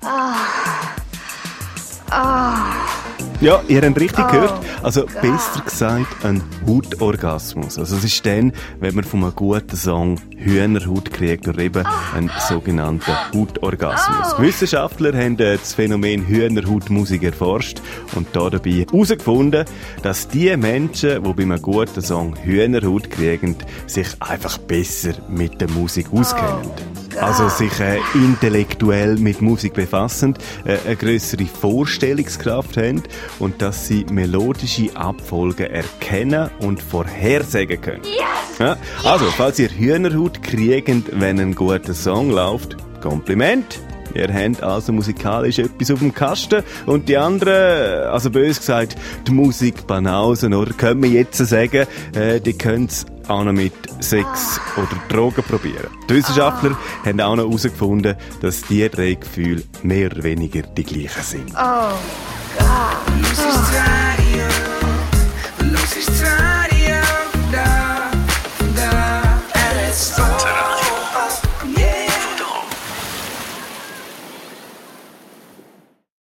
Ja, ihr habt richtig gehört. Also besser gesagt, ein Hautorgasmus. Also es ist dann, wenn man von einem guten Song Hühnerhaut kriegt oder eben einen sogenannten Hautorgasmus. Wissenschaftler haben das Phänomen Hühnerhautmusik erforscht und dabei herausgefunden, dass die Menschen, die bei einem guten Song Hühnerhaut kriegen, sich einfach besser mit der Musik auskennen. Also sich intellektuell mit Musik befassen, eine grössere Vorstellungskraft haben und dass sie melodische Abfolgen erkennen und vorhersagen können. Ja, also, falls ihr Hühnerhaut kriegt, wenn ein guter Song läuft, Kompliment! Ihr habt also musikalisch etwas auf dem Kasten und die anderen, also bös gesagt, die Musikbanausen, oder? Können wir jetzt sagen, die können es auch noch mit Sex oder Drogen probieren. Die Wissenschaftler haben auch noch herausgefunden, dass die drei Gefühle mehr oder weniger die gleichen sind. Oh, Gott.